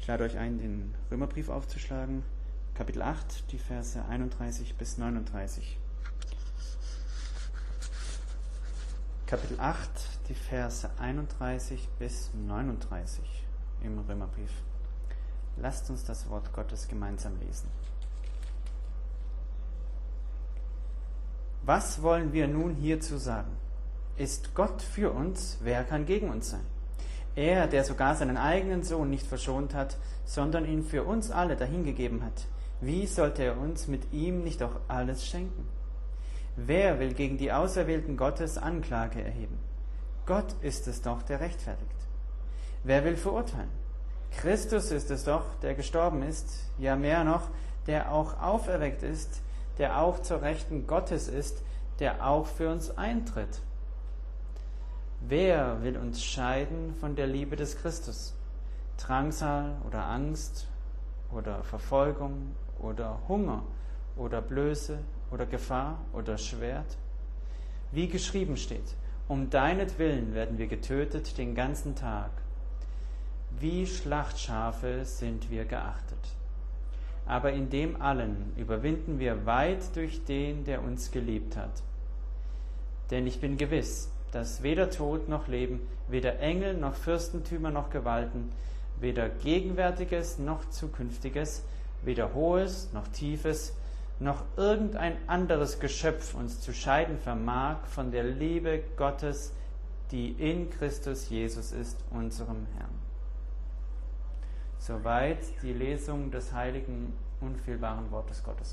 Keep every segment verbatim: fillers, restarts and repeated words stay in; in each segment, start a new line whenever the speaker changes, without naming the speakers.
lade euch ein, den Römerbrief aufzuschlagen, Kapitel acht, die Verse einunddreißig bis neununddreißig. Kapitel acht, die Verse einunddreißig bis neununddreißig im Römerbrief. Lasst uns das Wort Gottes gemeinsam lesen. Was wollen wir nun hierzu sagen? Ist Gott für uns, wer kann gegen uns sein? Er, der sogar seinen eigenen Sohn nicht verschont hat, sondern ihn für uns alle dahingegeben hat, wie sollte er uns mit ihm nicht auch alles schenken? Wer will gegen die Auserwählten Gottes Anklage erheben? Gott ist es doch, der rechtfertigt. Wer will verurteilen? Christus ist es doch, der gestorben ist, ja mehr noch, der auch auferweckt ist, der auch zur Rechten Gottes ist, der auch für uns eintritt. Wer will uns scheiden von der Liebe des Christus? Drangsal oder Angst oder Verfolgung oder Hunger oder Blöße oder Gefahr oder Schwert? Wie geschrieben steht, um deinetwillen werden wir getötet den ganzen Tag. Wie Schlachtschafe sind wir geachtet. Aber in dem allen überwinden wir weit durch den, der uns geliebt hat. Denn ich bin gewiss, dass weder Tod noch Leben, weder Engel noch Fürstentümer noch Gewalten, weder Gegenwärtiges noch Zukünftiges, weder Hohes noch Tiefes, noch irgendein anderes Geschöpf uns zu scheiden vermag von der Liebe Gottes, die in Christus Jesus ist, unserem Herrn. Soweit die Lesung des heiligen, unfehlbaren Wortes Gottes.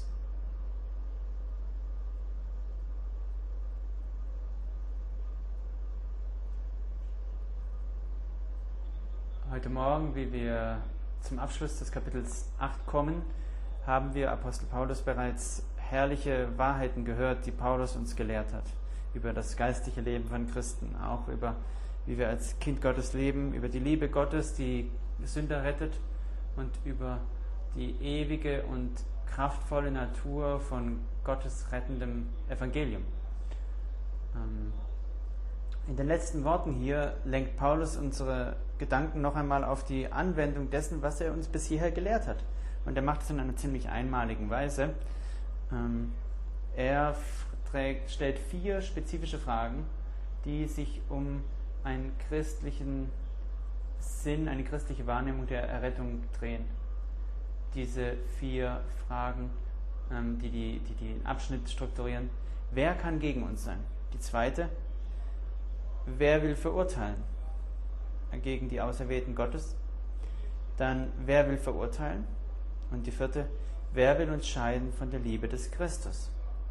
Heute Morgen, wie wir zum Abschluss des Kapitels acht kommen, haben wir Apostel Paulus bereits herrliche Wahrheiten gehört, die Paulus uns gelehrt hat, über das geistliche Leben von Christen, auch über, wie wir als Kind Gottes leben, über die Liebe Gottes, die Sünder rettet, und über die ewige und kraftvolle Natur von Gottes rettendem Evangelium. In den letzten Worten hier lenkt Paulus unsere Gedanken noch einmal auf die Anwendung dessen, was er uns bis hierher gelehrt hat. Und er macht es in einer ziemlich einmaligen Weise. Er trägt, stellt vier spezifische Fragen, die sich um einen christlichen Sinn, eine christliche Wahrnehmung der Errettung drehen. Diese vier Fragen, die, die, die den Abschnitt strukturieren. Wer kann gegen uns sein? Die zweite, wer will verurteilen gegen die Auserwählten Gottes? Dann, wer will verurteilen? Und die vierte, wer will uns scheiden von der Liebe des Christus?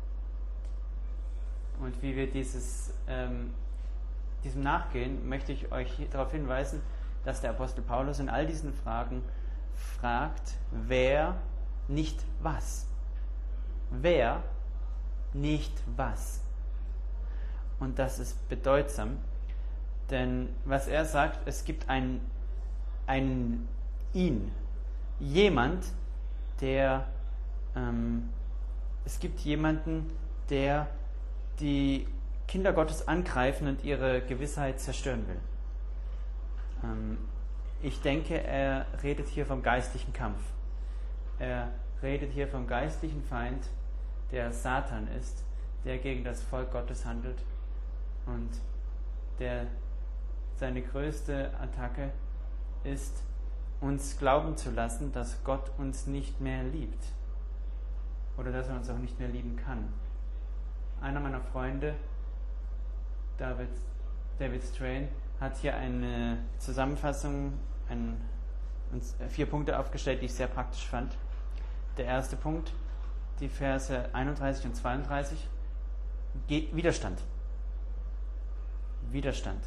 Und wie wir dieses, ähm, diesem nachgehen, möchte ich euch darauf hinweisen, dass der Apostel Paulus in all diesen Fragen fragt, wer, nicht was. Wer, nicht was. Und das ist bedeutsam, denn was er sagt, es gibt einen, einen ihn, jemand, der, ähm, es gibt jemanden, der die Kinder Gottes angreifen und ihre Gewissheit zerstören will. Ähm, ich denke, er redet hier vom geistlichen Kampf. Er redet hier vom geistlichen Feind, der Satan ist, der gegen das Volk Gottes handelt und der seine größte Attacke ist, uns glauben zu lassen, dass Gott uns nicht mehr liebt oder dass er uns auch nicht mehr lieben kann. Einer meiner Freunde, David, David Strain, hat hier eine Zusammenfassung, ein, uns vier Punkte aufgestellt, die ich sehr praktisch fand. Der erste Punkt, die Verse einunddreißig und zweiunddreißig, Widerstand. Widerstand.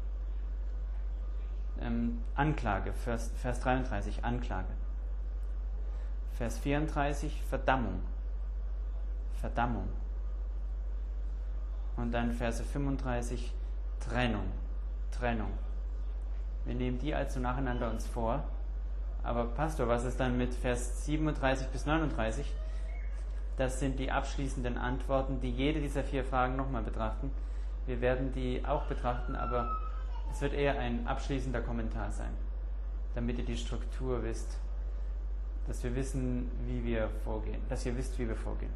Ähm, Anklage, Vers, Vers dreiunddreißig, Anklage. Vers vierunddreißig, Verdammung. Verdammung. Und dann Verse fünfunddreißig, Trennung. Trennung. Wir nehmen die also nacheinander uns vor. Aber Pastor, was ist dann mit Vers siebenunddreißig bis neununddreißig? Das sind die abschließenden Antworten, die jede dieser vier Fragen nochmal betrachten. Wir werden die auch betrachten, aber es wird eher ein abschließender Kommentar sein. damit ihr die Struktur wisst, dass wir wissen, wie wir vorgehen, dass ihr wisst, wie wir vorgehen.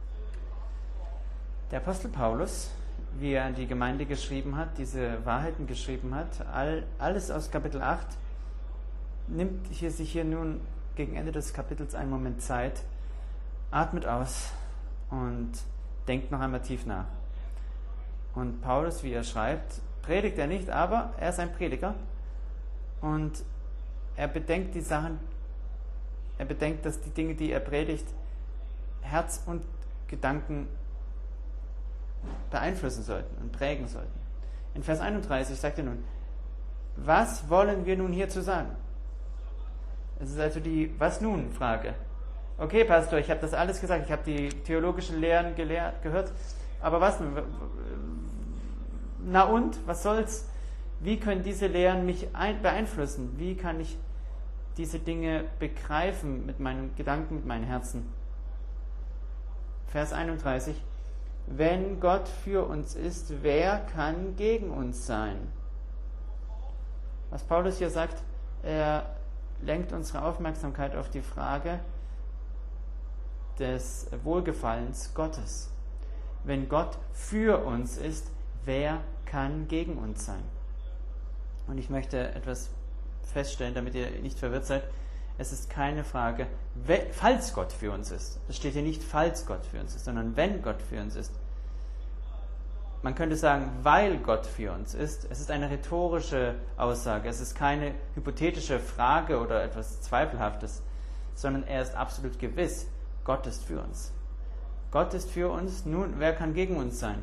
Der Apostel Paulus, wie er an die Gemeinde geschrieben hat, diese Wahrheiten geschrieben hat, all, alles aus Kapitel acht, nimmt hier, sich hier nun gegen Ende des Kapitels einen Moment Zeit, atmet aus und denkt noch einmal tief nach. Und Paulus, wie er schreibt, predigt er nicht, aber er ist ein Prediger und er bedenkt die Sachen, er bedenkt, dass die Dinge, die er predigt, Herz und Gedanken beeinflussen sollten und prägen sollten. In Vers einunddreißig sagt er nun, was wollen wir nun hierzu sagen? Es ist also die Was nun Frage. Okay, Pastor, ich habe das alles gesagt, ich habe die theologischen Lehren gelehrt, gehört, aber was nun? Na und, was soll's? Wie können diese Lehren mich ein- beeinflussen? Wie kann ich diese Dinge begreifen mit meinen Gedanken, mit meinem Herzen? Vers einunddreißig. Wenn Gott für uns ist, wer kann gegen uns sein? Was Paulus hier sagt, er lenkt unsere Aufmerksamkeit auf die Frage des Wohlgefallens Gottes. Wenn Gott für uns ist, wer kann gegen uns sein? Und ich möchte etwas feststellen, damit ihr nicht verwirrt seid. Es ist keine Frage, falls Gott für uns ist. Es steht hier nicht, falls Gott für uns ist, sondern wenn Gott für uns ist. Man könnte sagen, weil Gott für uns ist. Es ist eine rhetorische Aussage. Es ist keine hypothetische Frage oder etwas Zweifelhaftes, sondern er ist absolut gewiss. Gott ist für uns. Gott ist für uns. Nun, wer kann gegen uns sein?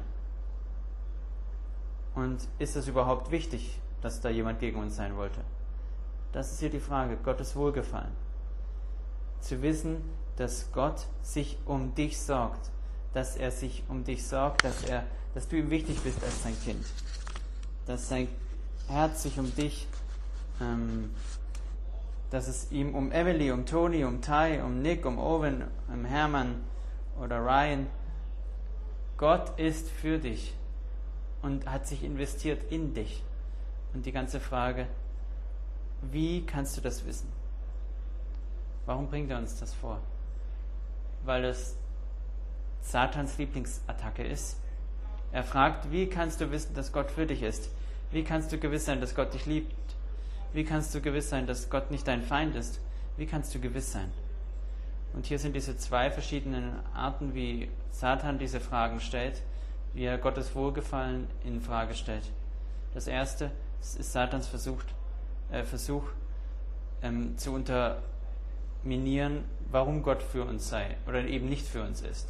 Und ist es überhaupt wichtig, dass da jemand gegen uns sein wollte? Das ist hier die Frage. Gottes Wohlgefallen. Zu wissen, dass Gott sich um dich sorgt. Dass er sich um dich sorgt, dass er, dass du ihm wichtig bist als sein Kind. Dass sein Herz sich um dich, ähm, dass es ihm um Emily, um Toni, um Ty, um Nick, um Owen, um Hermann oder Ryan. Gott ist für dich und hat sich investiert in dich. Und die ganze Frage, wie kannst du das wissen? Warum bringt er uns das vor? Weil es Satans Lieblingsattacke ist. Er fragt, wie kannst du wissen, dass Gott für dich ist? Wie kannst du gewiss sein, dass Gott dich liebt? Wie kannst du gewiss sein, dass Gott nicht dein Feind ist? Wie kannst du gewiss sein? Und hier sind diese zwei verschiedenen Arten, wie Satan diese Fragen stellt, wie er Gottes Wohlgefallen in Frage stellt. Das erste ist Satans Versuch, äh, Versuch ähm, zu unterminieren, warum Gott für uns sei oder eben nicht für uns ist.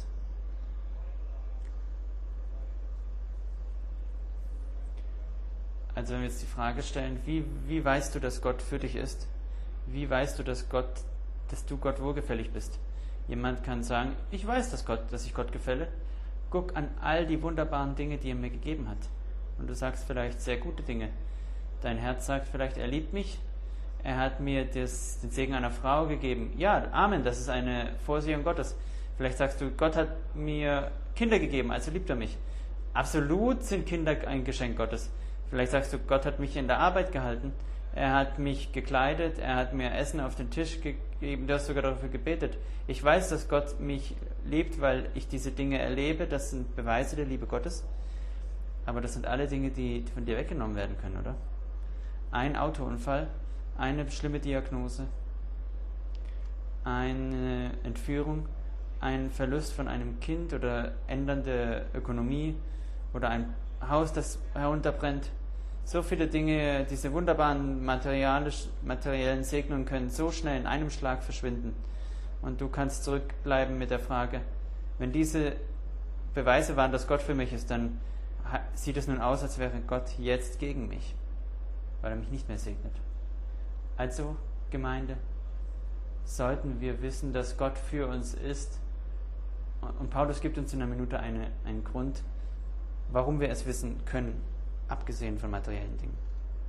Also wenn wir jetzt die Frage stellen, wie, wie weißt du, dass Gott für dich ist? Wie weißt du, dass Gott, dass du Gott wohlgefällig bist? Jemand kann sagen, ich weiß, dass, Gott, dass ich Gott gefälle. Guck an all die wunderbaren Dinge, die er mir gegeben hat. Und du sagst vielleicht sehr gute Dinge. Dein Herz sagt vielleicht, er liebt mich. Er hat mir das, den Segen einer Frau gegeben. Ja, Amen, das ist eine Vorsehung Gottes. Vielleicht sagst du, Gott hat mir Kinder gegeben, also liebt er mich. Absolut sind Kinder ein Geschenk Gottes. Vielleicht sagst du, Gott hat mich in der Arbeit gehalten, er hat mich gekleidet, er hat mir Essen auf den Tisch gegeben, du hast sogar dafür gebetet. Ich weiß, dass Gott mich liebt, weil ich diese Dinge erlebe, das sind Beweise der Liebe Gottes, aber das sind alle Dinge, die von dir weggenommen werden können, oder? Ein Autounfall, eine schlimme Diagnose, eine Entführung, ein Verlust von einem Kind oder ändernde Ökonomie oder ein Haus, das herunterbrennt. So viele Dinge, diese wunderbaren materiellen Segnungen können so schnell in einem Schlag verschwinden. Und du kannst zurückbleiben mit der Frage, wenn diese Beweise waren, dass Gott für mich ist, dann sieht es nun aus, als wäre Gott jetzt gegen mich, weil er mich nicht mehr segnet. Also, Gemeinde, sollten wir wissen, dass Gott für uns ist. Und Paulus gibt uns in einer Minute eine, einen Grund, warum wir es wissen können, abgesehen von materiellen Dingen.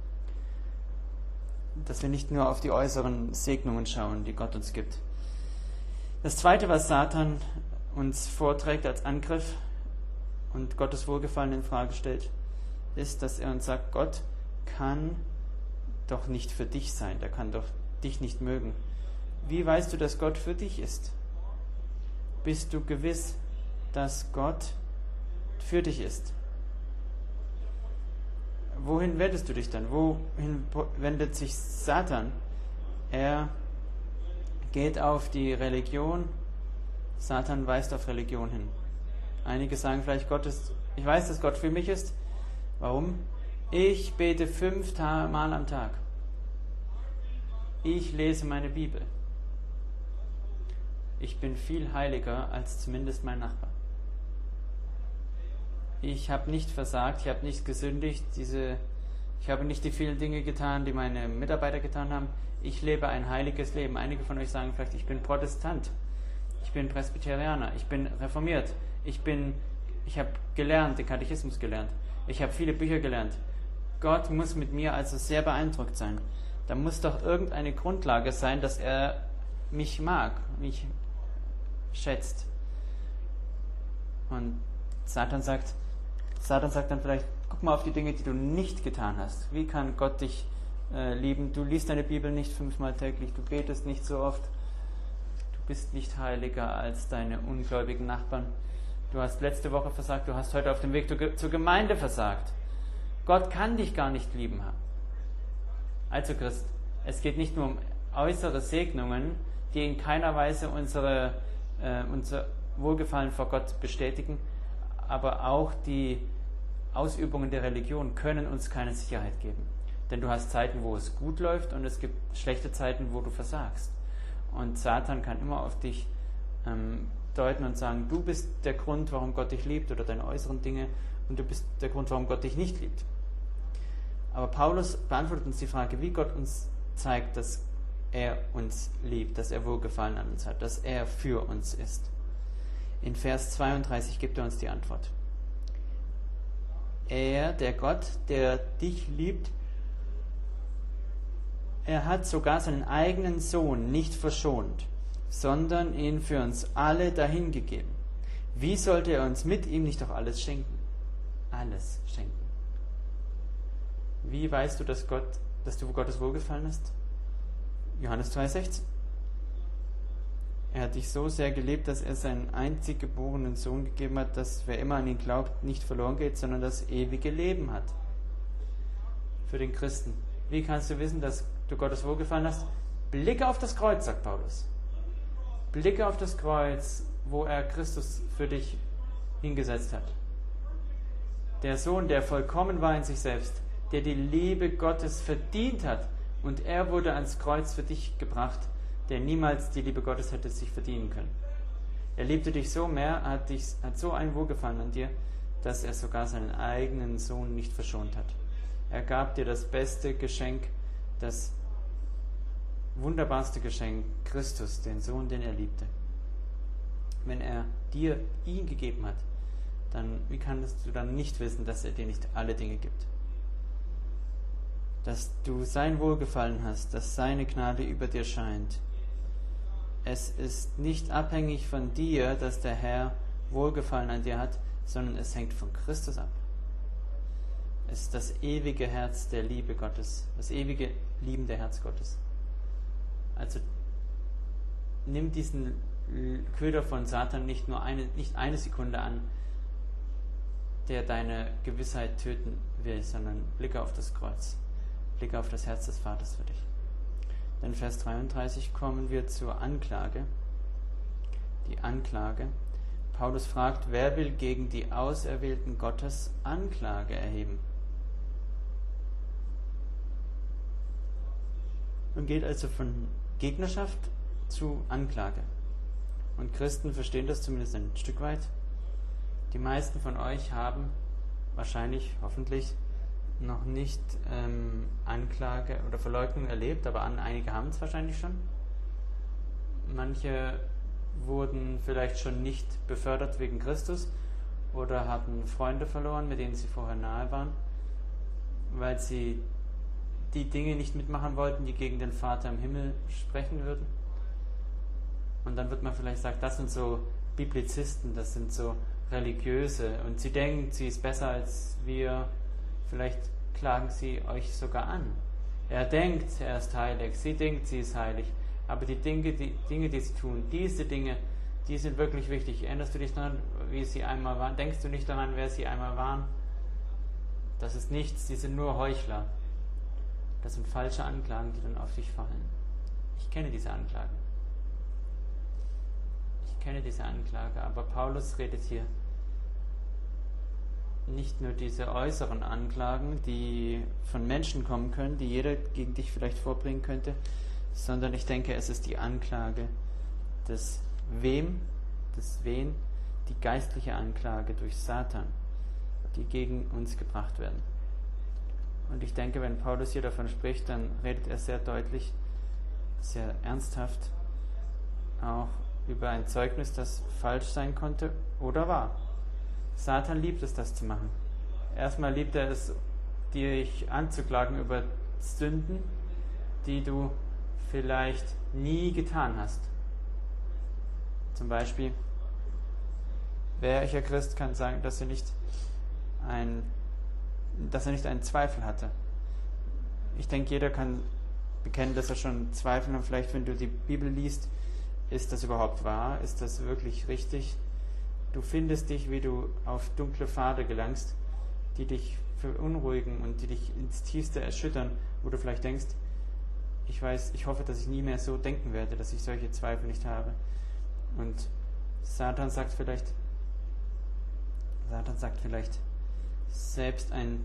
Dass wir nicht nur auf die äußeren Segnungen schauen, die Gott uns gibt. Das Zweite, was Satan uns vorträgt als Angriff und Gottes Wohlgefallen in Frage stellt, ist, dass er uns sagt, Gott kann doch nicht für dich sein, der kann doch dich nicht mögen. Wie weißt du, dass Gott für dich ist? Bist du gewiss, dass Gott für dich ist? Wohin wendest du dich dann? Wohin wendet sich Satan? Er geht auf die Religion. Satan weist auf Religion hin. Einige sagen vielleicht, Gott ist, ich weiß, dass Gott für mich ist. Warum? Ich bete fünf Mal am Tag. Ich lese meine Bibel. Ich bin viel heiliger als zumindest mein Nachbar. Ich habe nicht versagt, ich habe nicht gesündigt, diese, ich habe nicht die vielen Dinge getan, die meine Mitarbeiter getan haben. Ich lebe ein heiliges Leben. Einige von euch sagen vielleicht, ich bin Protestant, ich bin Presbyterianer, ich bin reformiert, ich bin, ich habe gelernt, den Katechismus gelernt, ich habe viele Bücher gelernt. Gott muss mit mir also sehr beeindruckt sein. Da muss doch irgendeine Grundlage sein, dass er mich mag, mich schätzt. Und Satan sagt, Satan sagt dann vielleicht, guck mal auf die Dinge, die du nicht getan hast. Wie kann Gott dich äh, lieben? Du liest deine Bibel nicht fünfmal täglich, du betest nicht so oft, du bist nicht heiliger als deine ungläubigen Nachbarn. Du hast letzte Woche versagt, du hast heute auf dem Weg zur Gemeinde versagt. Gott kann dich gar nicht lieben haben. Also Christ, es geht nicht nur um äußere Segnungen, die in keiner Weise unsere, äh, unser Wohlgefallen vor Gott bestätigen, aber auch die Ausübungen der Religion können uns keine Sicherheit geben. Denn du hast Zeiten, wo es gut läuft und es gibt schlechte Zeiten, wo du versagst. Und Satan kann immer auf dich ähm, deuten und sagen, du bist der Grund, warum Gott dich liebt oder deine äußeren Dinge und du bist der Grund, warum Gott dich nicht liebt. Aber Paulus beantwortet uns die Frage, wie Gott uns zeigt, dass er uns liebt, dass er Wohlgefallen an uns hat, dass er für uns ist. In Vers zweiunddreißig gibt er uns die Antwort. Er, der Gott, der dich liebt, er hat sogar seinen eigenen Sohn nicht verschont, sondern ihn für uns alle dahingegeben. Wie sollte er uns mit ihm nicht auch alles schenken? Alles schenken. Wie weißt du, dass, Gott, dass du Gottes Wohlgefallen hast? Johannes zwei sechzehn. Er hat dich so sehr geliebt, dass er seinen einzig geborenen Sohn gegeben hat, dass wer immer an ihn glaubt, nicht verloren geht, sondern das ewige Leben hat. Für den Christen. Wie kannst du wissen, dass du Gottes Wohlgefallen hast? Blicke auf das Kreuz, sagt Paulus. Blicke auf das Kreuz, wo er Christus für dich hingesetzt hat. Der Sohn, der vollkommen war in sich selbst, der die Liebe Gottes verdient hat, und er wurde ans Kreuz für dich gebracht, der niemals die Liebe Gottes hätte sich verdienen können. Er liebte dich so mehr, hat, dich, hat so ein Wohlgefallen an dir, dass er sogar seinen eigenen Sohn nicht verschont hat. Er gab dir das beste Geschenk, das wunderbarste Geschenk, Christus, den Sohn, den er liebte. Wenn er dir ihn gegeben hat, dann wie kannst du dann nicht wissen, dass er dir nicht alle Dinge gibt? Dass du sein Wohlgefallen hast, dass seine Gnade über dir scheint. Es ist nicht abhängig von dir, dass der Herr Wohlgefallen an dir hat, sondern es hängt von Christus ab. Es ist das ewige Herz der Liebe Gottes, das ewige liebende Herz Gottes. Also nimm diesen Köder von Satan nicht nur eine, nicht eine Sekunde an, der deine Gewissheit töten will, sondern blicke auf das Kreuz. Blicke auf das Herz des Vaters für dich. Dann Vers dreiunddreißig kommen wir zur Anklage. Die Anklage. Paulus fragt, wer will gegen die Auserwählten Gottes Anklage erheben? Man geht also von Gegnerschaft zu Anklage. Und Christen verstehen das zumindest ein Stück weit. Die meisten von euch haben wahrscheinlich, hoffentlich, noch nicht ähm, Anklage oder Verleugnung erlebt, aber an, einige haben es wahrscheinlich schon. Manche wurden vielleicht schon nicht befördert wegen Christus oder hatten Freunde verloren, mit denen sie vorher nahe waren, weil sie die Dinge nicht mitmachen wollten, die gegen den Vater im Himmel sprechen würden. Und dann wird man vielleicht sagen, das sind so Biblizisten, das sind so Religiöse und sie denkt, sie ist besser als wir. Vielleicht klagen sie euch sogar an. Er denkt, er ist heilig, sie denkt, sie ist heilig, aber die Dinge, die Dinge, die sie tun, diese Dinge, die sind wirklich wichtig. Erinnerst du dich daran, wie sie einmal waren? Denkst du nicht daran, wer sie einmal waren? Das ist nichts, die sind nur Heuchler. Das sind falsche Anklagen, die dann auf dich fallen. Ich kenne diese Anklagen. Ich kenne diese Anklage, aber Paulus redet hier nicht nur diese äußeren Anklagen, die von Menschen kommen können, die jeder gegen dich vielleicht vorbringen könnte, sondern ich denke, es ist die Anklage des Wem, des Wen, die geistliche Anklage durch Satan, die gegen uns gebracht werden. Und ich denke, wenn Paulus hier davon spricht, dann redet er sehr deutlich, sehr ernsthaft auch über ein Zeugnis, das falsch sein konnte oder war. Satan liebt es, das zu machen. Erstmal liebt er es, dich anzuklagen über Sünden, die du vielleicht nie getan hast. Zum Beispiel, welcher Christ kann sagen, dass er nicht ein, dass er nicht einen Zweifel hatte? Ich denke, jeder kann bekennen, dass er schon Zweifel hat. Vielleicht, wenn du die Bibel liest, ist das überhaupt wahr? Ist das wirklich richtig? Du findest dich, wie du auf dunkle Pfade gelangst, die dich beunruhigen und die dich ins Tiefste erschüttern, wo du vielleicht denkst, ich weiß, ich hoffe, dass ich nie mehr so denken werde, dass ich solche Zweifel nicht habe. Und Satan sagt vielleicht, Satan sagt vielleicht, selbst ein,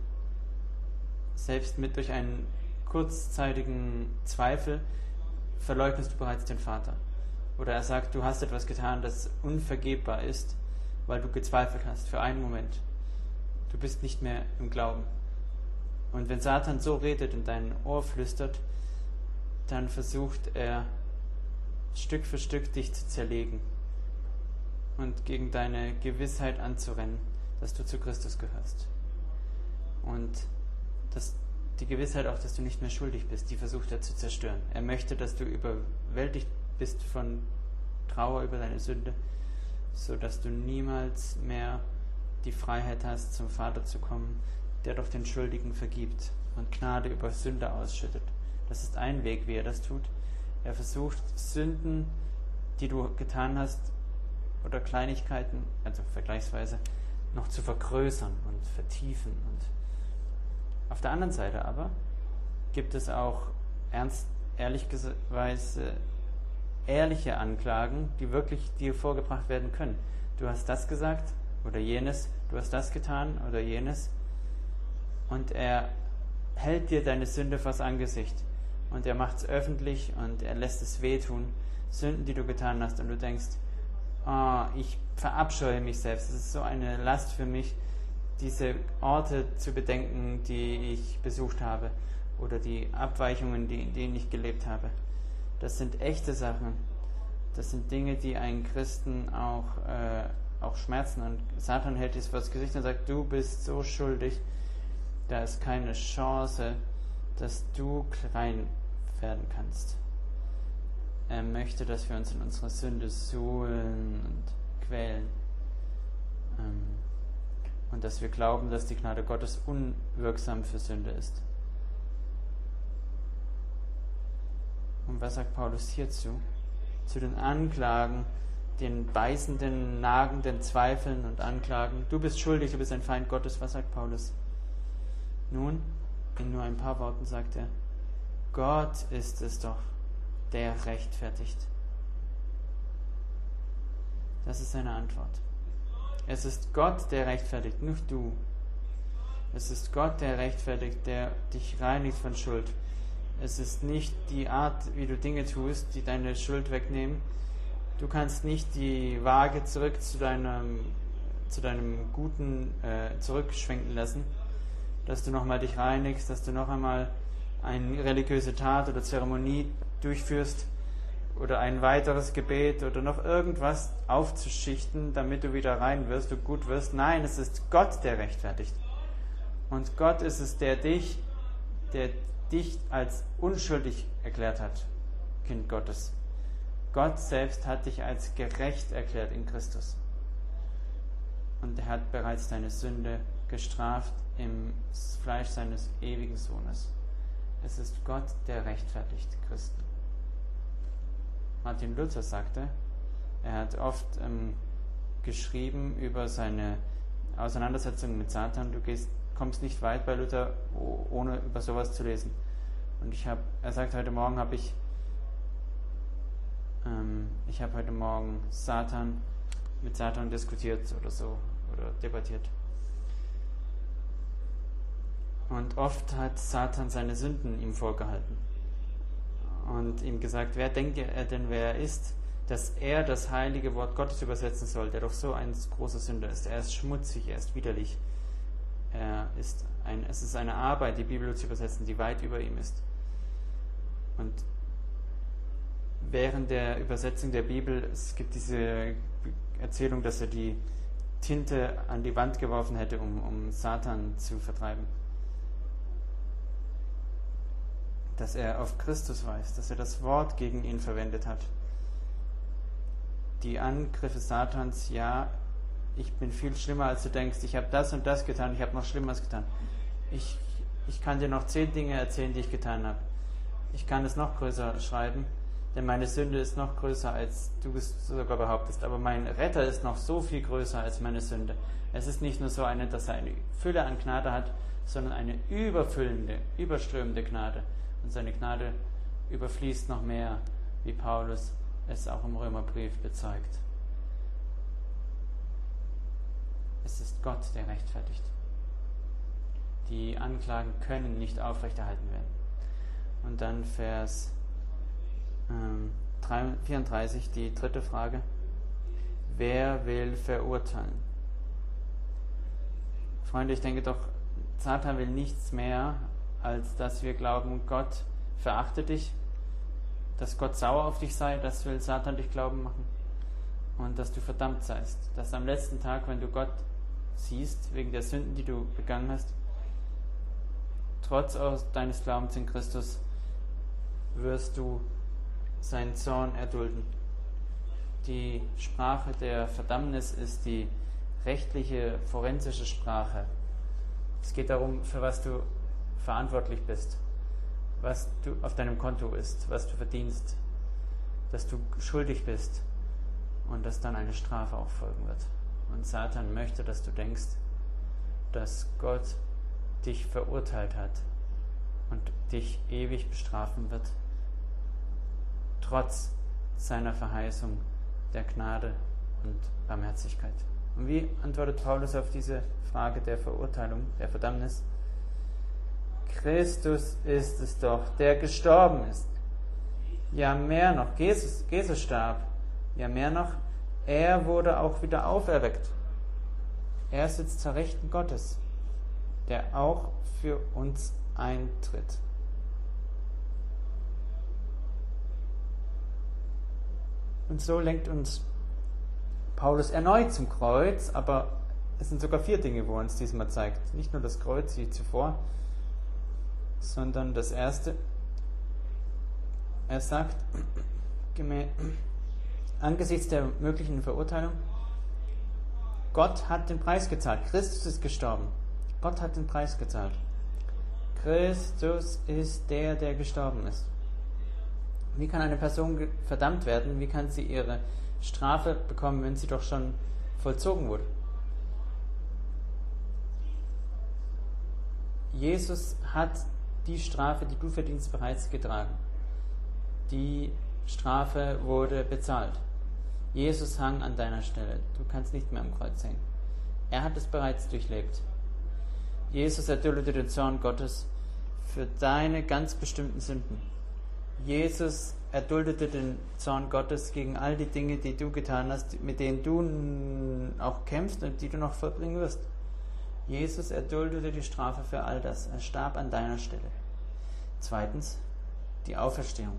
selbst mit durch einen kurzzeitigen Zweifel verleugnest du bereits den Vater. Oder er sagt, du hast etwas getan, das unvergebbar ist, weil du gezweifelt hast für einen Moment. Du bist nicht mehr im Glauben. Und wenn Satan so redet und dein Ohr flüstert, dann versucht er Stück für Stück dich zu zerlegen und gegen deine Gewissheit anzurennen, dass du zu Christus gehörst. Und das, die Gewissheit auch, dass du nicht mehr schuldig bist, die versucht er zu zerstören. Er möchte, dass du überwältigt bist von Trauer über deine Sünde, so dass du niemals mehr die Freiheit hast, zum Vater zu kommen, der doch den Schuldigen vergibt und Gnade über Sünde ausschüttet. Das ist ein Weg, wie er das tut. Er versucht, Sünden, die du getan hast, oder Kleinigkeiten, also vergleichsweise, noch zu vergrößern und vertiefen. Und auf der anderen Seite aber gibt es auch ernst, ehrlicherweise ehrliche Anklagen, die wirklich dir vorgebracht werden können. Du hast das gesagt oder jenes, du hast das getan oder jenes, und er hält dir deine Sünde vors Angesicht und er macht es öffentlich und er lässt es wehtun, Sünden, die du getan hast, und du denkst, oh, ich verabscheue mich selbst, es ist so eine Last für mich, diese Orte zu bedenken, die ich besucht habe, oder die Abweichungen, die, in denen ich gelebt habe. Das sind echte Sachen. Das sind Dinge, die einen Christen auch, äh, auch schmerzen. Und Satan hält es vors Gesicht und sagt, du bist so schuldig, da ist keine Chance, dass du klein werden kannst. Er möchte, dass wir uns in unserer Sünde suhlen und quälen. Ähm, und dass wir glauben, dass die Gnade Gottes unwirksam für Sünde ist. Und was sagt Paulus hierzu? Zu den Anklagen, den beißenden, nagenden Zweifeln und Anklagen. Du bist schuldig, du bist ein Feind Gottes. Was sagt Paulus? Nun, in nur ein paar Worten sagt er, Gott ist es doch, der rechtfertigt. Das ist seine Antwort. Es ist Gott, der rechtfertigt, nicht du. Es ist Gott, der rechtfertigt, der dich reinigt von Schuld. Es ist nicht die Art, wie du Dinge tust, die deine Schuld wegnehmen. Du kannst nicht die Waage zurück zu deinem, zu deinem Guten äh, zurückschwenken lassen, dass du nochmal dich reinigst, dass du noch einmal eine religiöse Tat oder Zeremonie durchführst oder ein weiteres Gebet oder noch irgendwas aufzuschichten, damit du wieder rein wirst, du gut wirst. Nein, es ist Gott, der rechtfertigt. Und Gott ist es, der dich, der dich als unschuldig erklärt hat, Kind Gottes. Gott selbst hat dich als gerecht erklärt in Christus. Und er hat bereits deine Sünde gestraft im Fleisch seines ewigen Sohnes. es ist Gott, der rechtfertigt Christen. Martin Luther sagte, er hat oft ähm, geschrieben über seine Auseinandersetzung mit Satan, du gehst, kommst nicht weit bei Luther, ohne über sowas zu lesen. Und ich habe, er sagt, heute Morgen habe ich, ähm, ich habe heute Morgen Satan, mit Satan diskutiert oder so, oder debattiert. Und oft hat Satan seine Sünden ihm vorgehalten und ihm gesagt, wer denkt er denn, wer er ist, dass er das heilige Wort Gottes übersetzen soll, der doch so ein großer Sünder ist. Er ist schmutzig, er ist widerlich. Er ist ein, es ist eine Arbeit, die Bibel zu übersetzen, die weit über ihm ist. Und während der Übersetzung der Bibel, es gibt diese Erzählung, dass er die Tinte an die Wand geworfen hätte, um, um Satan zu vertreiben. Dass er auf Christus weist, dass er das Wort gegen ihn verwendet hat. Die Angriffe Satans, ja, ich bin viel schlimmer, als du denkst, ich habe das und das getan, ich habe noch Schlimmeres getan. Ich, ich kann dir noch zehn Dinge erzählen, die ich getan habe. Ich kann es noch größer schreiben, denn meine Sünde ist noch größer, als du es sogar behauptest. Aber mein Retter ist noch so viel größer als meine Sünde. Es ist nicht nur so eine, dass er eine Fülle an Gnade hat, sondern eine überfüllende, überströmende Gnade. Und seine Gnade überfließt noch mehr, wie Paulus es auch im Römerbrief bezeugt. Es ist Gott, der rechtfertigt. Die Anklagen können nicht aufrechterhalten werden. Und dann Vers ähm, vierunddreißig, die dritte Frage. Wer will verurteilen? Freunde, ich denke doch, Satan will nichts mehr, als dass wir glauben, Gott verachtet dich, dass Gott sauer auf dich sei, das will Satan dich glauben machen, und dass du verdammt seist, dass am letzten Tag, wenn du Gott siehst, wegen der Sünden, die du begangen hast, trotz deines Glaubens in Christus, wirst du seinen Zorn erdulden. Die Sprache der Verdammnis ist die rechtliche, forensische Sprache. Es geht darum, für was du verantwortlich bist, was du auf deinem Konto ist, was du verdienst, dass du schuldig bist und dass dann eine Strafe auch folgen wird. Und Satan möchte, dass du denkst, dass Gott dich verurteilt hat und dich ewig bestrafen wird, trotz seiner Verheißung der Gnade und Barmherzigkeit. Und wie antwortet Paulus auf diese Frage der Verurteilung, der Verdammnis? Christus ist es doch, der gestorben ist. Ja, mehr noch, Jesus, Jesus starb. Ja, mehr noch, er wurde auch wieder auferweckt. Er sitzt zur Rechten Gottes, der auch für uns eintritt. Und so lenkt uns Paulus erneut zum Kreuz, aber es sind sogar vier Dinge, wo er uns diesmal zeigt. Nicht nur das Kreuz wie zuvor, sondern das erste. Er sagt, angesichts der möglichen Verurteilung, Gott hat den Preis gezahlt. Christus ist gestorben. Gott hat den Preis gezahlt. Christus ist der, der gestorben ist. Wie kann eine Person verdammt werden? Wie kann sie ihre Strafe bekommen, wenn sie doch schon vollzogen wurde? Jesus hat die Strafe, die du verdienst, bereits getragen. Die Strafe wurde bezahlt. Jesus hang an deiner Stelle. Du kannst nicht mehr am Kreuz hängen. Er hat es bereits durchlebt. Jesus erduldete den Zorn Gottes für deine ganz bestimmten Sünden. Jesus erduldete den Zorn Gottes gegen all die Dinge, die du getan hast, mit denen du auch kämpfst und die du noch vollbringen wirst. Jesus erduldete die Strafe für all das. Er starb an deiner Stelle. Zweitens, die Auferstehung.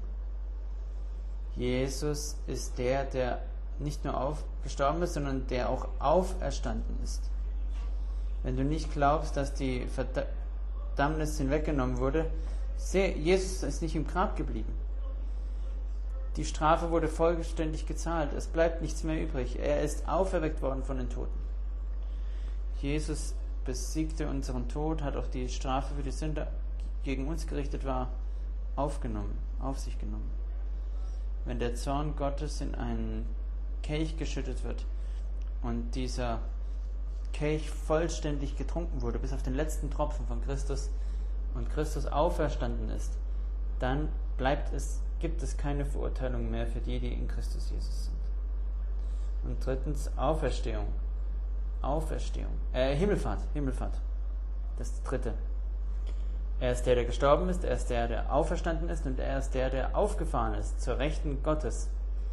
Jesus ist der, der nicht nur auf, gestorben ist, sondern der auch auferstanden ist. Wenn du nicht glaubst, dass die Verdammnis hinweggenommen wurde, Jesus ist nicht im Grab geblieben. Die Strafe wurde vollständig gezahlt. Es bleibt nichts mehr übrig. Er ist auferweckt worden von den Toten. Jesus besiegte unseren Tod, hat auch die Strafe für die Sünde gegen uns gerichtet war, aufgenommen, auf sich genommen. Wenn der Zorn Gottes in einen Kelch geschüttet wird und dieser Kelch vollständig getrunken wurde, bis auf den letzten Tropfen von Christus, und Christus auferstanden ist, dann bleibt es, gibt es keine Verurteilung mehr für die, die in Christus Jesus sind. Und drittens Auferstehung. Auferstehung. Äh, Himmelfahrt. Himmelfahrt. Das dritte. Er ist der, der gestorben ist, er ist der, der auferstanden ist, und er ist der, der aufgefahren ist zur Rechten Gottes.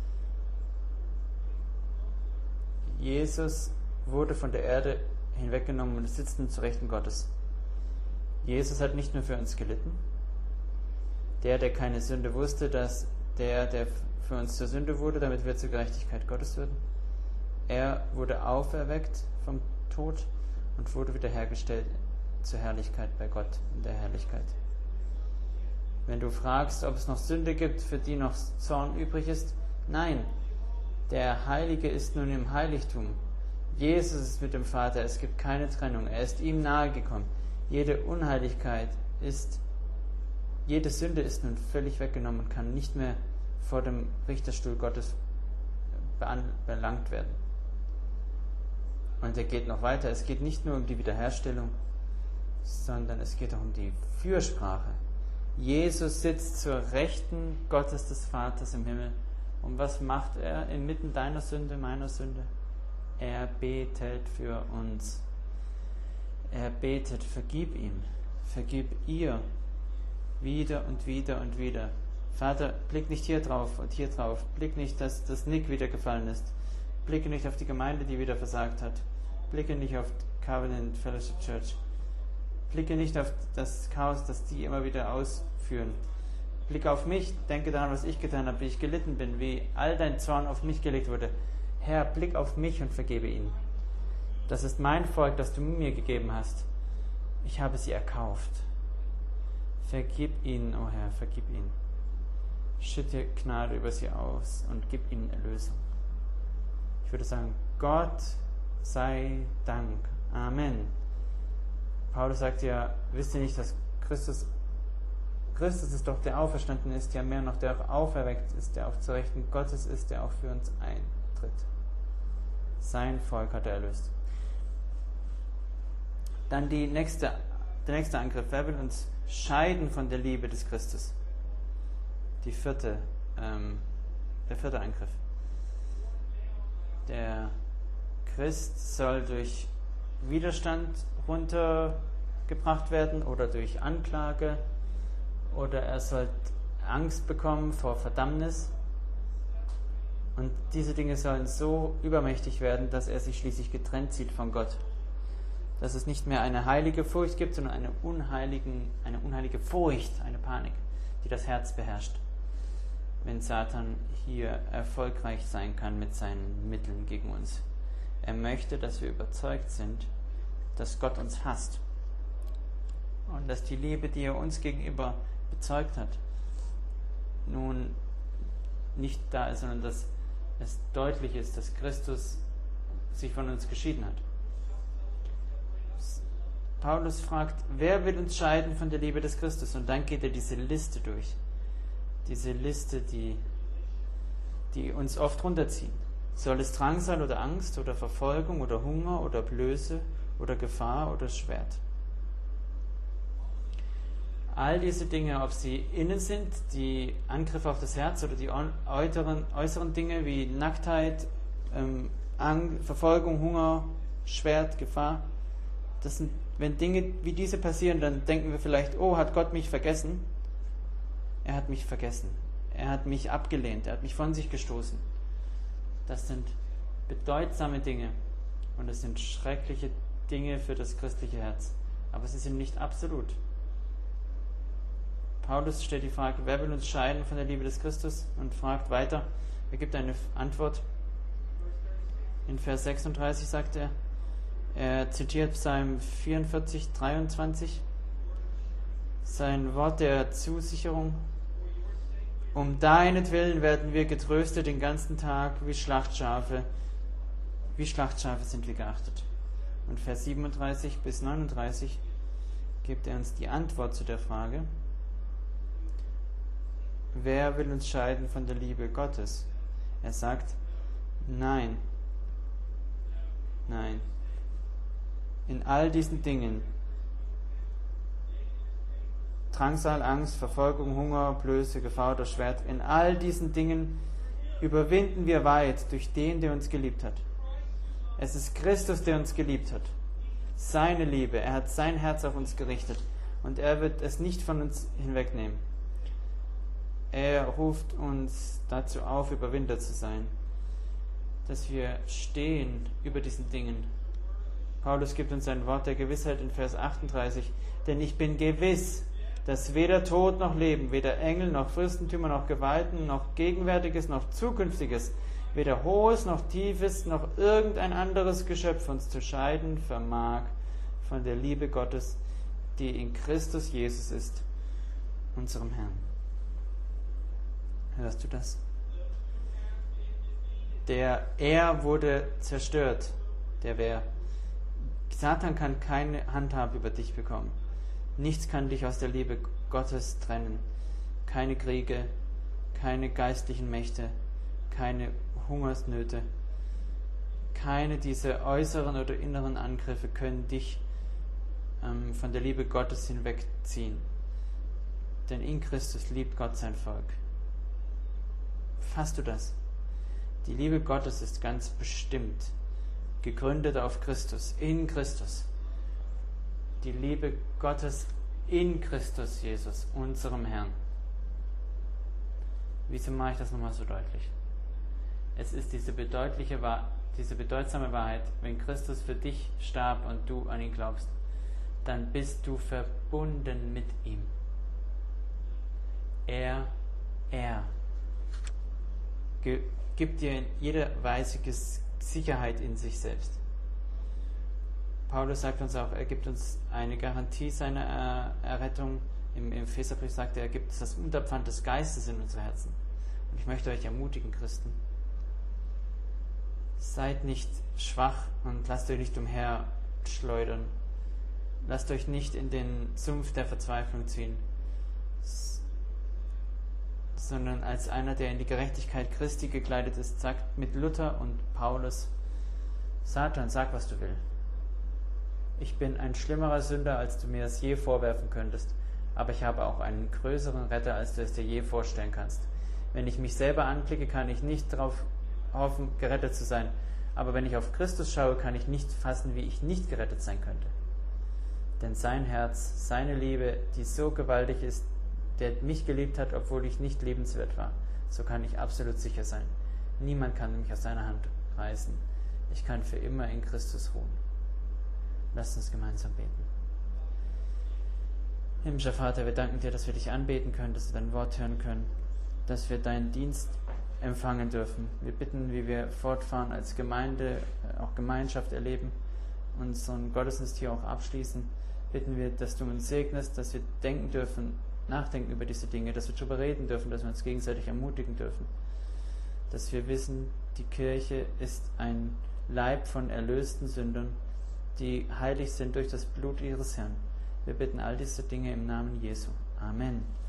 Jesus wurde von der Erde hinweggenommen und sitzt nun zur Rechten Gottes. Jesus hat nicht nur für uns gelitten. Der, der keine Sünde wusste, dass der, der für uns zur Sünde wurde, damit wir zur Gerechtigkeit Gottes würden. Er wurde auferweckt vom Tod und wurde wiederhergestellt zur Herrlichkeit bei Gott, in der Herrlichkeit. Wenn du fragst, ob es noch Sünde gibt, für die noch Zorn übrig ist, nein, der Heilige ist nun im Heiligtum. Jesus ist mit dem Vater, es gibt keine Trennung, er ist ihm nahegekommen. Jede Unheiligkeit ist, jede Sünde ist nun völlig weggenommen und kann nicht mehr vor dem Richterstuhl Gottes belangt werden. Und er geht noch weiter, es geht nicht nur um die Wiederherstellung, sondern es geht auch um die Fürsprache. Jesus sitzt zur Rechten Gottes des Vaters im Himmel. Und was macht er inmitten deiner Sünde, meiner Sünde? Er betet für uns. Er betet, vergib ihm, vergib ihr, wieder und wieder und wieder. Vater, blick nicht hier drauf und hier drauf. Blick nicht, dass das Nick wieder gefallen ist. Blicke nicht auf die Gemeinde, die wieder versagt hat. Blicke nicht auf Covenant Fellowship Church. Blicke nicht auf das Chaos, das die immer wieder ausführen. Blicke auf mich, denke daran, was ich getan habe, wie ich gelitten bin, wie all dein Zorn auf mich gelegt wurde. Herr, blick auf mich und vergebe ihnen. Das ist mein Volk, das du mir gegeben hast. Ich habe sie erkauft. Vergib ihnen, o oh Herr, vergib ihnen. Schütte Gnade über sie aus und gib ihnen Erlösung. Ich würde sagen, Gott sei Dank. Amen. Paulus sagt ja, wisst ihr nicht, dass Christus, Christus ist doch, der auferstanden ist, ja mehr noch, der auch auferweckt ist, der auch zur Rechten Gottes ist, der auch für uns eintritt. Sein Volk hat er erlöst. Dann die nächste, der nächste Angriff. Wer will uns scheiden von der Liebe des Christus? Die vierte, ähm, der vierte Angriff. Der Christ soll durch Widerstand runtergebracht werden oder durch Anklage, oder er soll Angst bekommen vor Verdammnis. Und diese Dinge sollen so übermächtig werden, dass er sich schließlich getrennt sieht von Gott. Dass es nicht mehr eine heilige Furcht gibt, sondern eine, unheiligen, eine unheilige Furcht, eine Panik, die das Herz beherrscht. Wenn Satan hier erfolgreich sein kann mit seinen Mitteln gegen uns. Er möchte, dass wir überzeugt sind, dass Gott uns hasst. Und dass die Liebe, die er uns gegenüber bezeugt hat, nun nicht da ist, sondern dass es deutlich ist, dass Christus sich von uns geschieden hat. Paulus fragt, wer will uns scheiden von der Liebe des Christus? Und dann geht er diese Liste durch. Diese Liste, die, die uns oft runterziehen. Soll es Drangsal oder Angst oder Verfolgung oder Hunger oder Blöße oder Gefahr oder Schwert? All diese Dinge, ob sie innen sind, die Angriffe auf das Herz, oder die äußeren, äußeren Dinge wie Nacktheit, ähm, Ang- Verfolgung, Hunger, Schwert, Gefahr, das sind, wenn Dinge wie diese passieren, dann denken wir vielleicht, oh, hat Gott mich vergessen? Er hat mich vergessen. Er hat mich abgelehnt. Er hat mich von sich gestoßen. Das sind bedeutsame Dinge und es sind schreckliche Dinge für das christliche Herz. Aber sie sind nicht absolut. Paulus stellt die Frage, wer will uns scheiden von der Liebe des Christus? Und fragt weiter. Er gibt eine Antwort. In Vers sechsunddreißig sagt er, er zitiert Psalm vierundvierzig, dreiundzwanzig, sein Wort der Zusicherung. Um deinetwillen werden wir getröstet den ganzen Tag, wie Schlachtschafe. Wie Schlachtschafe sind wir geachtet. Und Vers siebenunddreißig bis neununddreißig gibt er uns die Antwort zu der Frage, wer will uns scheiden von der Liebe Gottes? Er sagt, nein, nein. In all diesen Dingen, Drangsal, Angst, Verfolgung, Hunger, Blöße, Gefahr oder Schwert, in all diesen Dingen überwinden wir weit durch den, der uns geliebt hat. Es ist Christus, der uns geliebt hat. Seine Liebe, er hat sein Herz auf uns gerichtet und er wird es nicht von uns hinwegnehmen. Er ruft uns dazu auf, Überwinder zu sein, dass wir stehen über diesen Dingen. Paulus gibt uns ein Wort der Gewissheit in Vers achtunddreißig, denn ich bin gewiss, dass weder Tod noch Leben, weder Engel noch Fürstentümer noch Gewalten, noch Gegenwärtiges noch Zukünftiges, weder Hohes noch Tiefes noch irgendein anderes Geschöpf uns zu scheiden vermag von der Liebe Gottes, die in Christus Jesus ist, unserem Herrn. Hörst du das? Der Er wurde zerstört, der Wer. Satan kann keine Handhabe über dich bekommen. Nichts kann dich aus der Liebe Gottes trennen. Keine Kriege, keine geistlichen Mächte, keine Hungersnöte, keine dieser äußeren oder inneren Angriffe können dich ähm, von der Liebe Gottes hinwegziehen. Denn in Christus liebt Gott sein Volk. Fasst du das? Die Liebe Gottes ist ganz bestimmt gegründet auf Christus, in Christus. Die Liebe Gottes in Christus Jesus, unserem Herrn. Wieso mache ich das nochmal so deutlich? Es ist diese, bedeutliche, diese bedeutsame Wahrheit, wenn Christus für dich starb und du an ihn glaubst, dann bist du verbunden mit ihm. Er, er gibt dir in jeder Weise Sicherheit in sich selbst. Paulus sagt uns auch, er gibt uns eine Garantie seiner Errettung. Im Epheserbrief sagt er, er gibt uns das Unterpfand des Geistes in unsere Herzen. Und ich möchte euch ermutigen, Christen, seid nicht schwach und lasst euch nicht umherschleudern. Lasst euch nicht in den Sumpf der Verzweiflung ziehen, sondern als einer, der in die Gerechtigkeit Christi gekleidet ist, sagt mit Luther und Paulus, Satan, sag, was du willst. Ich bin ein schlimmerer Sünder, als du mir es je vorwerfen könntest, aber ich habe auch einen größeren Retter, als du es dir je vorstellen kannst. Wenn ich mich selber anklicke, kann ich nicht darauf hoffen, gerettet zu sein, aber wenn ich auf Christus schaue, kann ich nicht fassen, wie ich nicht gerettet sein könnte. Denn sein Herz, seine Liebe, die so gewaltig ist, der mich geliebt hat, obwohl ich nicht liebenswert war, so kann ich absolut sicher sein. Niemand kann mich aus seiner Hand reißen. Ich kann für immer in Christus ruhen. Lasst uns gemeinsam beten. Himmlischer Vater, wir danken dir, dass wir dich anbeten können, dass wir dein Wort hören können, dass wir deinen Dienst empfangen dürfen. Wir bitten, wie wir fortfahren als Gemeinde, auch Gemeinschaft erleben, unseren Gottesdienst hier auch abschließen, bitten wir, dass du uns segnest, dass wir denken dürfen, nachdenken über diese Dinge, dass wir darüber reden dürfen, dass wir uns gegenseitig ermutigen dürfen, dass wir wissen, die Kirche ist ein Leib von erlösten Sündern, die heilig sind durch das Blut ihres Herrn. Wir bitten all diese Dinge im Namen Jesu. Amen.